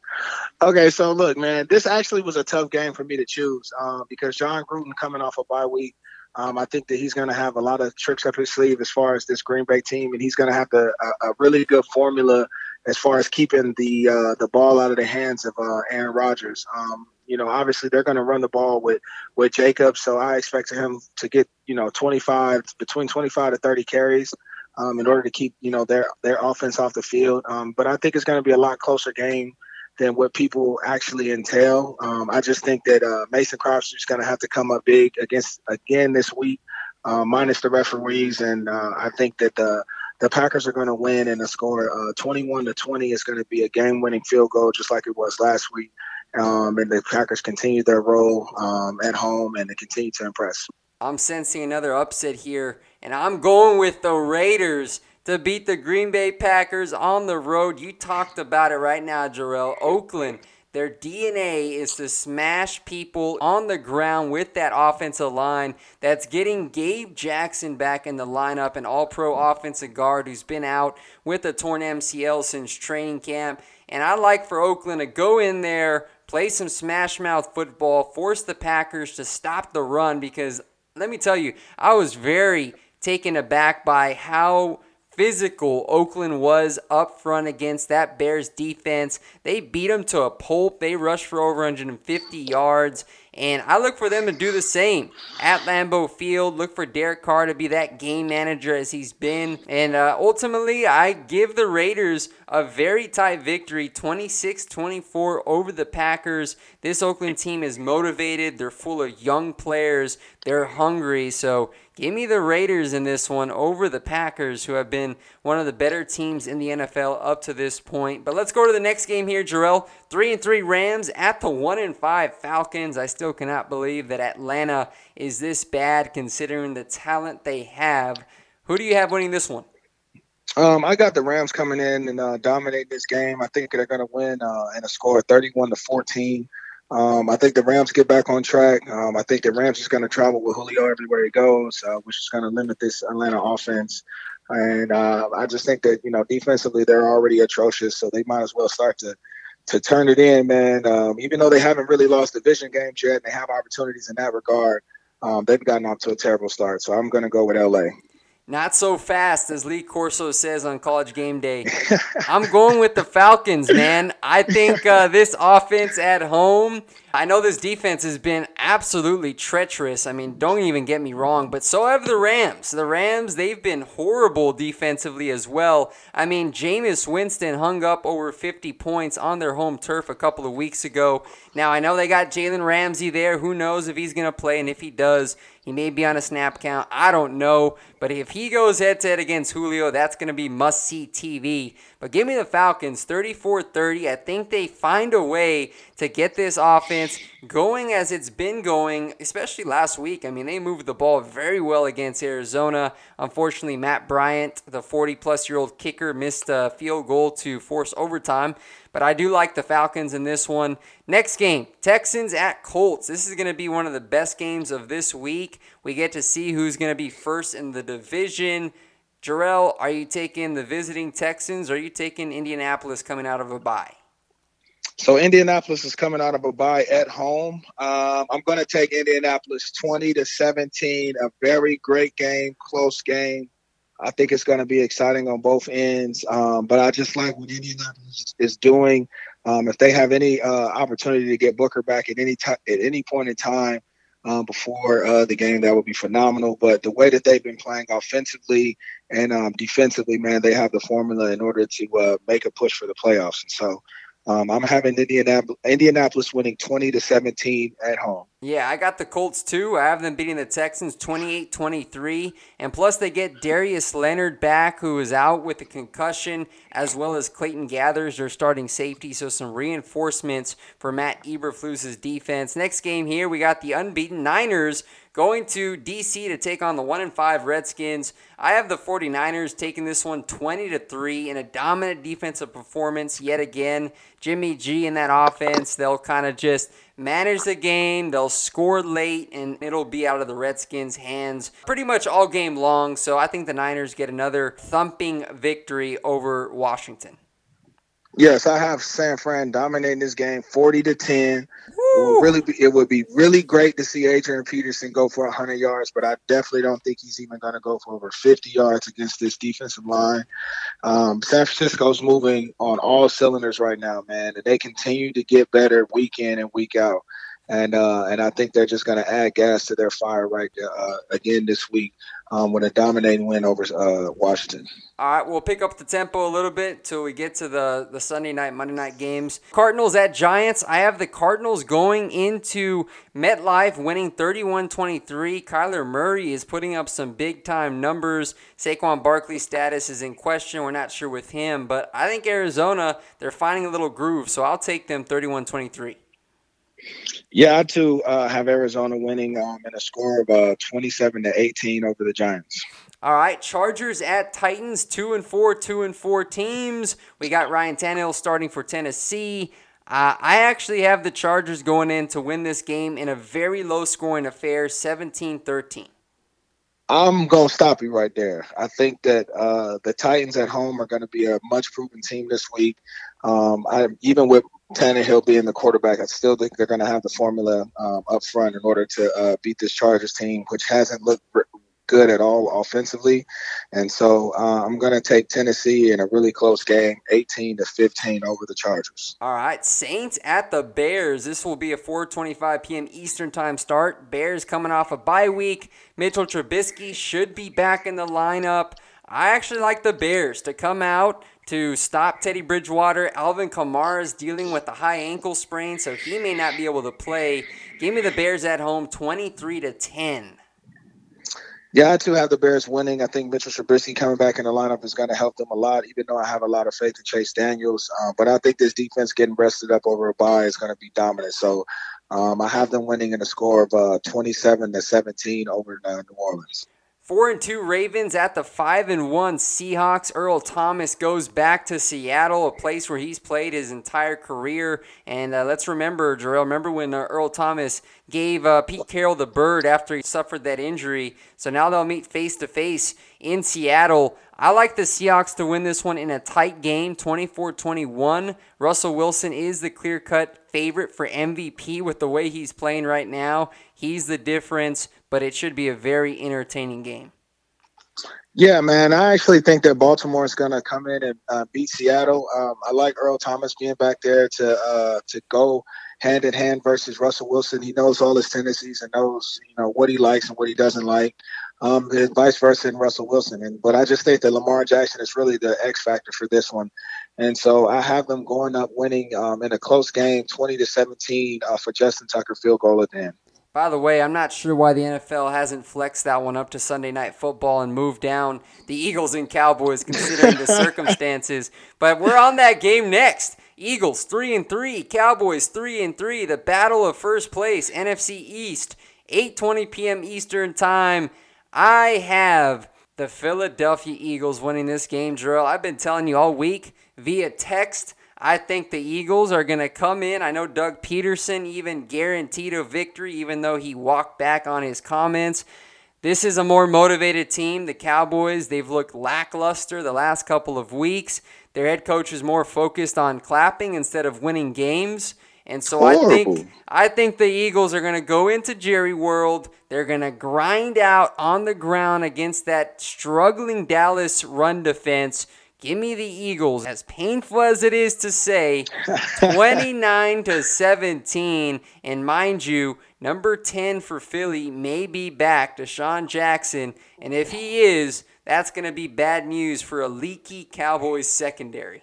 Okay, so look, man, this actually was a tough game for me to choose uh, because John Gruden coming off a bye week. Um, I think that he's going to have a lot of tricks up his sleeve as far as this Green Bay team, and he's going to have to, a, a really good formula as far as keeping the uh, the ball out of the hands of uh, Aaron Rodgers. Um, you know, obviously they're going to run the ball with with Jacobs, so I expect him to get, you know, twenty-five between twenty-five to thirty carries um, in order to keep, you know, their their offense off the field. Um, but I think it's going to be a lot closer game than what people actually entail. Um, I just think that uh, Mason Crosby is going to have to come up big against again this week, uh, minus the referees, and uh, I think that the the Packers are going to win in a score uh, twenty-one to twenty. Is going to be a game-winning field goal, just like it was last week. Um, and the Packers continue their role um, at home, and they continue to impress. I'm sensing another upset here, and I'm going with the Raiders to beat the Green Bay Packers on the road. You talked about it right now, Jarrell. Oakland, their D N A is to smash people on the ground with that offensive line. That's getting Gabe Jackson back in the lineup, an all-pro offensive guard who's been out with a torn M C L since training camp. And I like for Oakland to go in there, play some smash-mouth football, force the Packers to stop the run, because let me tell you, I was very taken aback by how physical Oakland was up front against that Bears defense. They beat them to a pulp. They rushed for over one hundred fifty yards. And I look for them to do the same at Lambeau Field. Look for Derek Carr to be that game manager as he's been. And uh, ultimately, I give the Raiders a very tight victory, twenty-six twenty-four over the Packers. This Oakland team is motivated. They're full of young players. They're hungry. So give me the Raiders in this one over the Packers, who have been one of the better teams in the N F L up to this point. But let's go to the next game here, Jarrell. Three and three Rams at the one and five Falcons. I still cannot believe that Atlanta is this bad considering the talent they have. Who do you have winning this one? Um, I got the Rams coming in and uh, dominating this game. I think they're going to win uh, in a score of thirty-one to fourteen. Um, I think the Rams get back on track. Um, I think the Rams is going to travel with Julio everywhere he goes, uh, which is going to limit this Atlanta offense. And uh, I just think that, you know, defensively, they're already atrocious, so they might as well start to to turn it in, man. Um, even though they haven't really lost division games yet, and they have opportunities in that regard, um, they've gotten off to a terrible start. So I'm going to go with L A. Not so fast, as Lee Corso says on College Game Day. I'm going with the Falcons, man. I think uh, this offense at home, I know this defense has been absolutely treacherous. I mean, don't even get me wrong, but so have the Rams. The Rams, they've been horrible defensively as well. I mean, Jameis Winston hung up over fifty points on their home turf a couple of weeks ago. Now, I know they got Jalen Ramsey there. Who knows if he's going to play, and if he does, he may be on a snap count. I don't know. But if he goes head-to-head against Julio, that's going to be must-see T V. But give me the Falcons, thirty-four thirty. I think they find a way to get this offense going as it's been going, especially last week. I mean, they moved the ball very well against Arizona. Unfortunately, Matt Bryant, the forty-plus-year-old kicker, missed a field goal to force overtime. But I do like the Falcons in this one. Next game, Texans at Colts. This is going to be one of the best games of this week. We get to see who's going to be first in the division. Jarrell, are you taking the visiting Texans, or are you taking Indianapolis coming out of a bye? So Indianapolis is coming out of a bye at home. Um, I'm going to take Indianapolis twenty to seventeen, a very great game, close game. I think it's going to be exciting on both ends, um, but I just like what Indianapolis is doing. Um, if they have any uh, opportunity to get Booker back at any t- at any point in time um, before uh, the game, that would be phenomenal. But the way that they've been playing offensively and um, defensively, man, they have the formula in order to uh, make a push for the playoffs. And so um, I'm having Indianapolis, Indianapolis winning twenty to seventeen at home. Yeah, I got the Colts too. I have them beating the Texans twenty-eight twenty-three. And plus they get Darius Leonard back, who is out with a concussion, as well as Clayton Gathers, their starting safety. So some reinforcements for Matt Eberflus's defense. Next game here, we got the unbeaten Niners going to D C to take on the one and five Redskins. I have the 49ers taking this one twenty to three in a dominant defensive performance yet again. Jimmy G in that offense, they'll kind of just manage the game, they'll score late, and it'll be out of the Redskins' hands pretty much all game long. So I think the Niners get another thumping victory over Washington. Yes, I have San Fran dominating this game forty to ten. It would really be, it would be really great to see Adrian Peterson go for one hundred yards, but I definitely don't think he's even going to go for over fifty yards against this defensive line. Um, San Francisco's moving on all cylinders right now, man, and they continue to get better week in and week out. And uh, and I think they're just going to add gas to their fire right uh, again this week um, with a dominating win over uh, Washington. All right, we'll pick up the tempo a little bit until we get to the, the Sunday night, Monday night games. Cardinals at Giants. I have the Cardinals going into MetLife, winning thirty-one twenty-three. Kyler Murray is putting up some big-time numbers. Saquon Barkley's status is in question. We're not sure with him. But I think Arizona, they're finding a little groove, so I'll take them thirty-one twenty-three. Yeah, I too uh, have Arizona winning um, in a score of uh, twenty-seven to eighteen over the Giants. All right, Chargers at Titans, two and four, two and four teams. We got Ryan Tannehill starting for Tennessee. Uh, I actually have the Chargers going in to win this game in a very low-scoring affair, seventeen thirteen. I'm going to stop you right there. I think that uh, the Titans at home are going to be a much-proven team this week. Um, I, even with Tannehill being the quarterback, I still think they're going to have the formula um, up front in order to uh, beat this Chargers team, which hasn't looked good at all offensively. And so uh, I'm going to take Tennessee in a really close game, eighteen to fifteen over the Chargers. All right, Saints at the Bears. This will be a four twenty-five p.m. Eastern time start. Bears coming off a bye week. Mitchell Trubisky should be back in the lineup. I actually like the Bears to come out to stop Teddy Bridgewater. Alvin Kamara is dealing with a high ankle sprain, so he may not be able to play. Give me the Bears at home, twenty-three to ten. Yeah, I too have the Bears winning. I think Mitchell Trubisky coming back in the lineup is going to help them a lot, even though I have a lot of faith in Chase Daniels. Uh, but I think this defense getting rested up over a bye is going to be dominant. So um, I have them winning in a score of uh, twenty-seven to seventeen over uh, New Orleans. Four and two Ravens at the five and one Seahawks. Earl Thomas goes back to Seattle, a place where he's played his entire career. And uh, let's remember, Jarrell, remember when uh, Earl Thomas gave uh, Pete Carroll the bird after he suffered that injury. So now they'll meet face to face in Seattle. I like the Seahawks to win this one in a tight game, twenty-four twenty-one. Russell Wilson is the clear-cut favorite for M V P with the way he's playing right now. He's the difference, but it should be a very entertaining game. Yeah, man, I actually think that Baltimore is going to come in and uh, beat Seattle. Um, I like Earl Thomas being back there to uh, to go hand in hand versus Russell Wilson. He knows all his tendencies and knows, you know, what he likes and what he doesn't like, um, and vice versa in Russell Wilson. And but I just think that Lamar Jackson is really the X factor for this one, and so I have them going up winning um, in a close game, twenty to seventeen uh, for Justin Tucker field goal at the end. By the way, I'm not sure why the N F L hasn't flexed that one up to Sunday Night Football and moved down the Eagles and Cowboys considering the circumstances. But we're on that game next. Eagles three and three, Cowboys three and three. The battle of first place, N F C East, eight twenty p.m. Eastern Time. I have the Philadelphia Eagles winning this game, Jarrell. I've been telling you all week via text. I think the Eagles are going to come in. I know Doug Peterson even guaranteed a victory, even though he walked back on his comments. This is a more motivated team. The Cowboys, they've looked lackluster the last couple of weeks. Their head coach is more focused on clapping instead of winning games. And so Horrible. I think I think the Eagles are going to go into Jerry World. They're going to grind out on the ground against that struggling Dallas run defense. Give me the Eagles, as painful as it is to say, twenty-nine to seventeen. And mind you, number ten for Philly may be back, Deshaun Jackson. And if he is, that's going to be bad news for a leaky Cowboys secondary.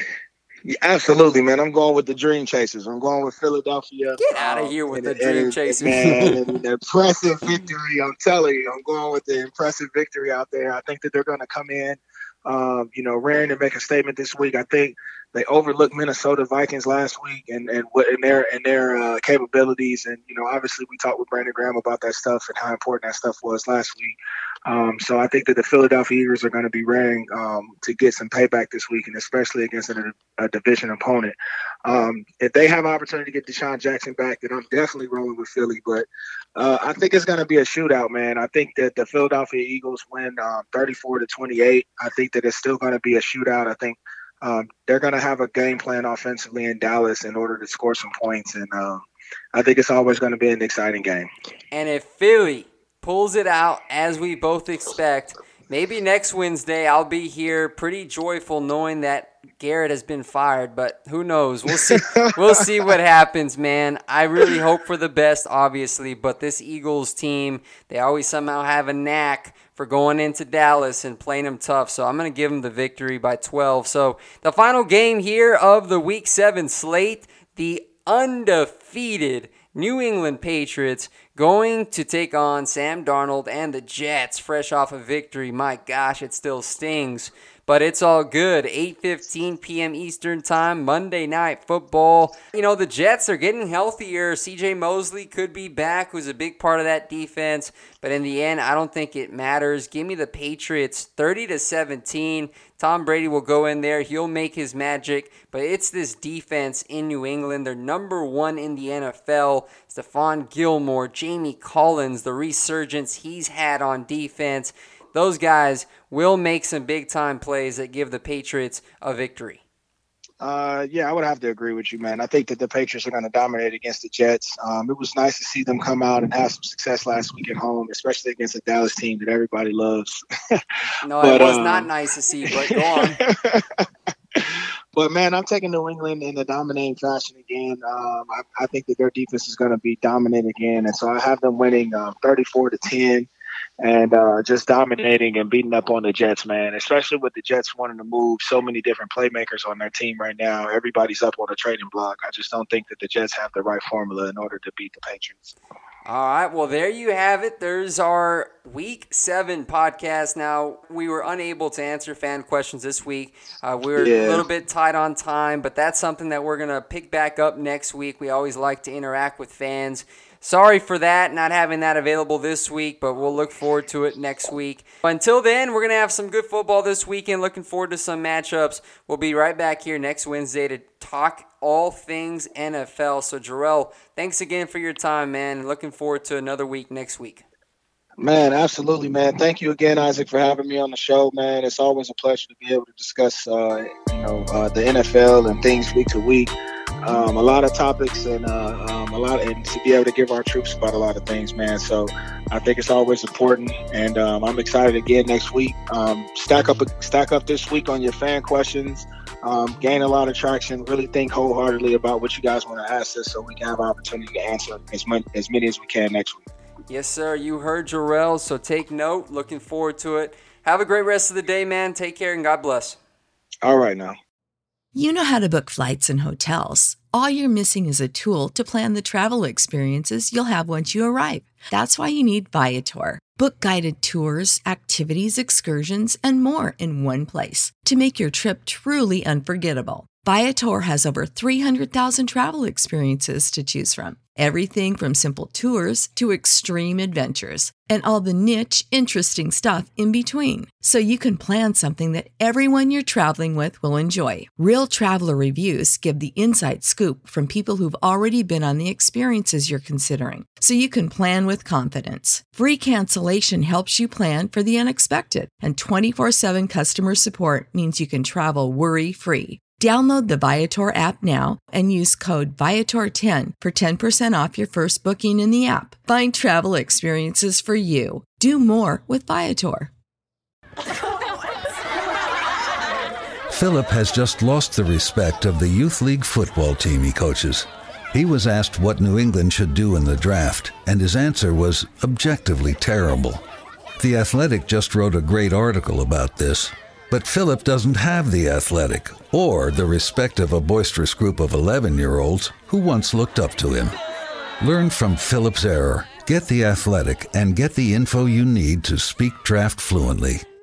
Yeah, absolutely, man. I'm going with the Dream Chasers. I'm going with Philadelphia. Get out of here with um, the Dream and, Chasers. Man, and the impressive victory. I'm telling you, I'm going with the impressive victory out there. I think that they're going to come in, um, you know, raring to make a statement this week. I think they overlooked Minnesota Vikings last week and and what in their and their uh, capabilities. And you know, obviously, we talked with Brandon Graham about that stuff and how important that stuff was last week. Um, so I think that the Philadelphia Eagles are going to be raring um, to get some payback this week, and especially against a, a division opponent. Um, if they have an opportunity to get Deshaun Jackson back, then I'm definitely rolling with Philly. But uh, I think it's going to be a shootout, man. I think that the Philadelphia Eagles win um, thirty-four to twenty-eight. I think that it's still going to be a shootout. I think um, they're going to have a game plan offensively in Dallas in order to score some points, and um, I think it's always going to be an exciting game. And if Philly pulls it out as we both expect, maybe next Wednesday I'll be here pretty joyful knowing that Garrett has been fired, but who knows? We'll see. We'll see what happens, man. I really hope for the best, obviously, but this Eagles team, they always somehow have a knack for going into Dallas and playing them tough, so I'm going to give them the victory by twelve. So the final game here of the Week seven slate, the undefeated New England Patriots going to take on Sam Darnold and the Jets, fresh off a victory. My gosh, it still stings, but it's all good. eight fifteen p.m. Eastern Time, Monday Night Football. You know, the Jets are getting healthier. C J Mosley could be back, who's a big part of that defense, but in the end, I don't think it matters. Give me the Patriots thirty to seventeen. Tom Brady will go in there. He'll make his magic, but it's this defense in New England. They're number one in the N F L. Stephon Gilmore, Jamie Collins, the resurgence he's had on defense. Those guys will make some big-time plays that give the Patriots a victory. Uh, yeah, I would have to agree with you, man. I think that the Patriots are going to dominate against the Jets. Um, it was nice to see them come out and have some success last week at home, especially against a Dallas team that everybody loves. No, but, it was um, not nice to see, but go on. But, man, I'm taking New England in a dominating fashion again. Um, I, I think that their defense is going to be dominant again, and so I have them winning um, thirty-four to ten. And uh, just dominating and beating up on the Jets, man, especially with the Jets wanting to move so many different playmakers on their team right now. Everybody's up on the trading block. I just don't think that the Jets have the right formula in order to beat the Patriots. All right, well, there you have it. There's our Week seven podcast. Now, we were unable to answer fan questions this week. Uh, we were Yeah. a little bit tight on time, but that's something that we're going to pick back up next week. We always like to interact with fans. Sorry for that, not having that available this week, but we'll look forward to it next week. Until then, we're going to have some good football this weekend. Looking forward to some matchups. We'll be right back here next Wednesday to talk all things N F L. So, Jarrell, thanks again for your time, man. Looking forward to another week next week. Man, absolutely, man. Thank you again, Isaac, for having me on the show, man. It's always a pleasure to be able to discuss, uh, you know, uh, the N F L and things week to week. Um, a lot of topics and uh, um, a lot, and to be able to give our troops about a lot of things, man. So I think it's always important, and um, I'm excited again next week. Um, stack up, stack up this week on your fan questions. Um, gain a lot of traction. Really think wholeheartedly about what you guys want to ask us, so we can have an opportunity to answer as much, as many as we can next week. Yes, sir. You heard Jarrell, so take note. Looking forward to it. Have a great rest of the day, man. Take care, and God bless. All right, now. You know how to book flights and hotels. All you're missing is a tool to plan the travel experiences you'll have once you arrive. That's why you need Viator. Book guided tours, activities, excursions, and more in one place to make your trip truly unforgettable. Viator has over three hundred thousand travel experiences to choose from. Everything from simple tours to extreme adventures and all the niche, interesting stuff in between. So you can plan something that everyone you're traveling with will enjoy. Real traveler reviews give the inside scoop from people who've already been on the experiences you're considering. So you can plan with confidence. Free cancellation helps you plan for the unexpected. And twenty-four seven customer support means you can travel worry-free. Download the Viator app now and use code Viator ten for ten percent off your first booking in the app. Find travel experiences for you. Do more with Viator. Philip has just lost the respect of the youth league football team he coaches. He was asked what New England should do in the draft, and his answer was objectively terrible. The Athletic just wrote a great article about this. But Philip doesn't have the Athletic or the respect of a boisterous group of eleven-year-olds who once looked up to him. Learn from Philip's error. Get the Athletic and get the info you need to speak draft fluently.